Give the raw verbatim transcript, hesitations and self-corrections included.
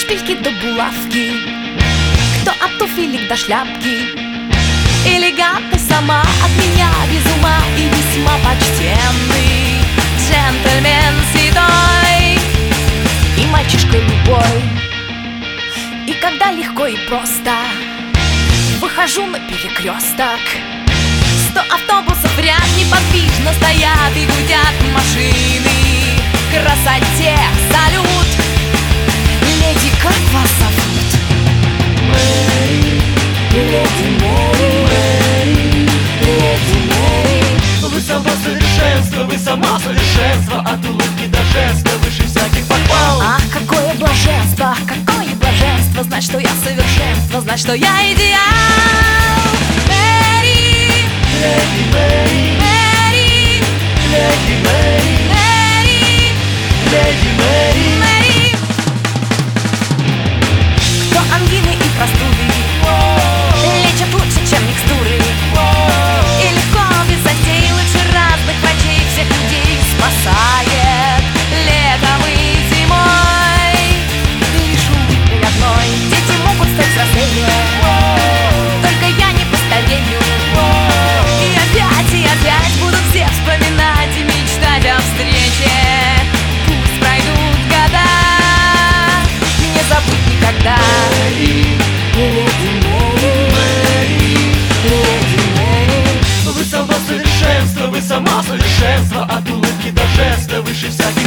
шпильки до булавки, кто от туфелек до шляпки. Элегантна сама от меня без ума и весьма почтенный джентльмен седой и мальчишка любой. И когда легко и просто выхожу на перекресток, сто автобусов в ряд неподвижно стоят и гудят машины. Красоте салют! Леди, как вас зовут? Мэри, леди Мэри, леди Мэри. Вы сама совершенство, вы сама совершенство, от улыбки до жеста выше всяких похвал. Ах, какое блаженство, какое блаженство, знать, что я совершенство, знать, что я идеал. Мэри, Леди Мэри, Мэри, леди Мэри, Мэри, леди Мэри. Мэри. Кто ангины и простуды лечат лучше, чем микстуры, и легко, без затей, лучше разных врачей всех людей спасает летом и зимой. Лишь улыбкой одной дети могут стать взрослее, только я не постарею. И опять, и опять будут все вспоминать и мечтать о встрече. Пусть пройдут года, не забыть никогда. Мэри, леди Мэри, леди Мэри. Вы сама совершенство, вы сама совершенство, от улыбки до жеста выше всяких